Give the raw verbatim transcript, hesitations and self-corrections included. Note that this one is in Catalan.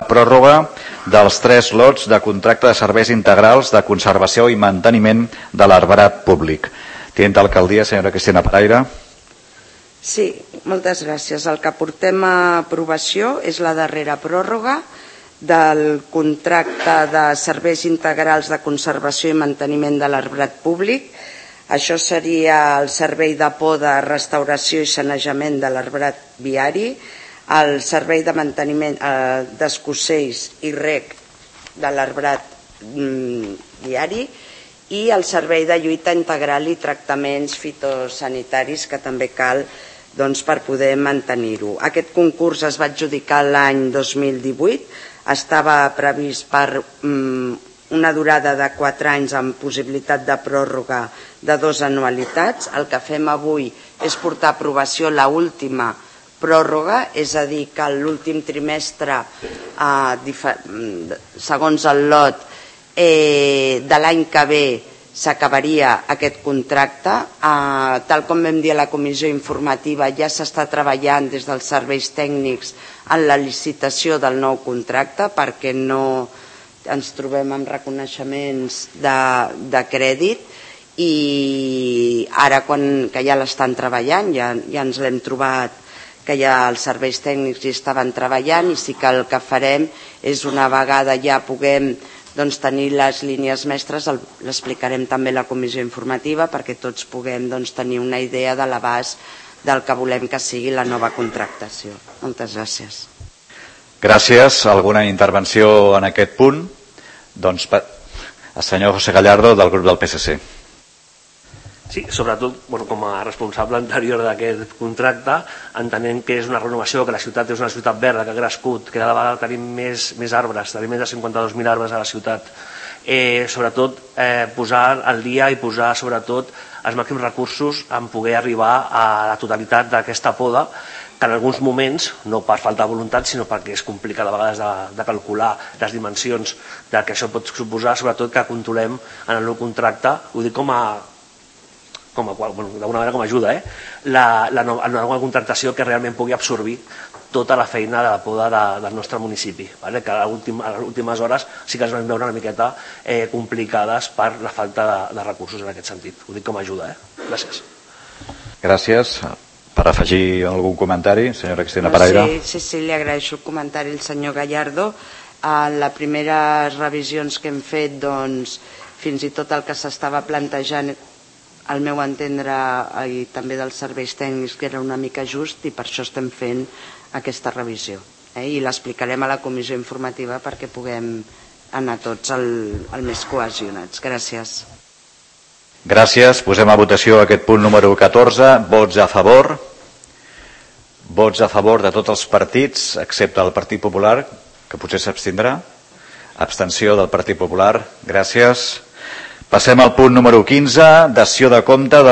pròrroga dels tres lots de contracte de serveis integrals de conservació i manteniment de l'arbrat públic. Tinent d'Alcaldia, senyora Cristina Paraire. Sí, moltes gràcies. El que portem a aprovació és la darrera pròrroga del contracte de serveis integrals de conservació i manteniment de l'arbrat públic. Això seria el servei de poda, restauració i sanejament de l'arbrat viari, el servei de manteniment eh, d'escossells i rec de l'arbrat mm, viari i el servei de lluita integral i tractaments fitosanitaris que també cal doncs, per poder mantenir-ho. Aquest concurs es va adjudicar l'any dos mil divuit, estava previst per mm, una durada de quatre anys amb possibilitat de pròrroga de dues anualitats. El que fem avui és portar a aprovació l'última pròrroga, és a dir, que l'últim trimestre, eh, segons el lot, eh, de l'any que ve s'acabaria aquest contracte. Eh, tal com vam dir a la comissió informativa, ja s'està treballant des dels serveis tècnics en la licitació del nou contracte perquè no ens trobem amb reconeixements de, de crèdit i ara quan, que ja l'estan treballant, ja, ja ens l'hem trobat que ja els serveis tècnics hi estaven treballant i sí que el que farem és una vegada ja puguem doncs, tenir les línies mestres, l'explicarem també a la comissió informativa perquè tots puguem doncs, tenir una idea de l'abast del que volem que sigui la nova contractació. Moltes gràcies. Gràcies. Alguna intervenció en aquest punt? Doncs el senyor José Gallardo del grup del P S C. Sí, sobretot bueno, com a responsable anterior d'aquest contracte, entenent que és una renovació, que la ciutat és una ciutat verda, que ha crescut, que cada vegada tenim més, més arbres, tenim més de cinquanta-dos mil arbres a la ciutat. Eh, sobretot eh, posar al dia i posar sobretot els màxims recursos en poder arribar a la totalitat d'aquesta poda, que en alguns moments, no per falta de voluntat, sinó perquè és complicat a vegades de, de calcular les dimensions del que això pot suposar, sobretot que controlem en el nou contracte, ho dic com a com a, bueno, d'alguna manera com a ajuda, eh? la, la, la nova contractació que realment pugui absorbir tota la feina de la poda de, del nostre municipi, vale? Que a, últim, a les últimes hores sí que ens vam veure una miqueta eh, complicades per la falta de, de recursos en aquest sentit. Ho dic com a ajuda. Eh? Gràcies. Gràcies. Per afegir algun comentari, senyora Cristina Paraire. Sí, sí, sí, li agraeixo el comentari al senyor Gallardo. A les primeres revisions que hem fet, doncs, fins i tot el que s'estava plantejant al meu entendre i també dels serveis tècnics que era una mica just i per això estem fent aquesta revisió eh? I l'explicarem a la comissió informativa perquè puguem anar tots el, el més cohesionats. Gràcies. Gràcies. Posem a votació aquest punt número catorze. Vots a favor. Vots a favor de tots els partits excepte el Partit Popular, que potser s'abstindrà. Abstenció del Partit Popular. Gràcies. Passem al punt número quinze, dació de compte de